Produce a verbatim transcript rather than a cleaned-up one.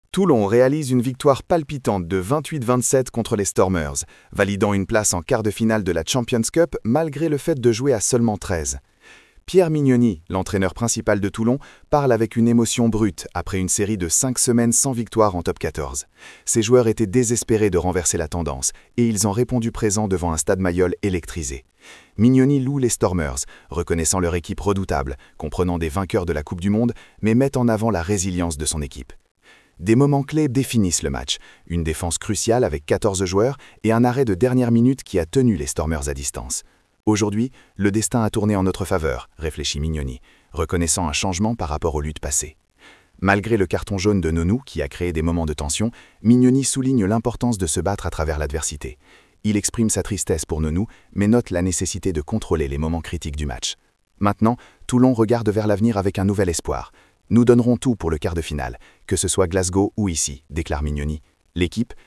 Toulon réalise une victoire palpitante de vingt-huit vingt-sept contre les Stormers, validant une place en quart de finale de la Champions Cup malgré le fait de jouer à seulement treize. Pierre Mignoni, l'entraîneur principal de Toulon, parle avec une émotion brute après une série de cinq semaines sans victoire en top quatorze. Ses joueurs étaient désespérés de renverser la tendance et ils ont répondu présent devant un stade Mayol électrisé. Mignoni loue les Stormers, reconnaissant leur équipe redoutable, comprenant des vainqueurs de la Coupe du Monde, mais met en avant la résilience de son équipe. Des moments clés définissent le match, une défense cruciale avec quatorze joueurs et un arrêt de dernière minute qui a tenu les Stormers à distance. Aujourd'hui, le destin a tourné en notre faveur, réfléchit Mignoni, reconnaissant un changement par rapport aux luttes passées. Malgré le carton jaune de Nonou qui a créé des moments de tension, Mignoni souligne l'importance de se battre à travers l'adversité. Il exprime sa tristesse pour Nonou, mais note la nécessité de contrôler les moments critiques du match. Maintenant, Toulon regarde vers l'avenir avec un nouvel espoir. Nous donnerons tout pour le quart de finale, que ce soit Glasgow ou ici, déclare Mignoni. L'équipe,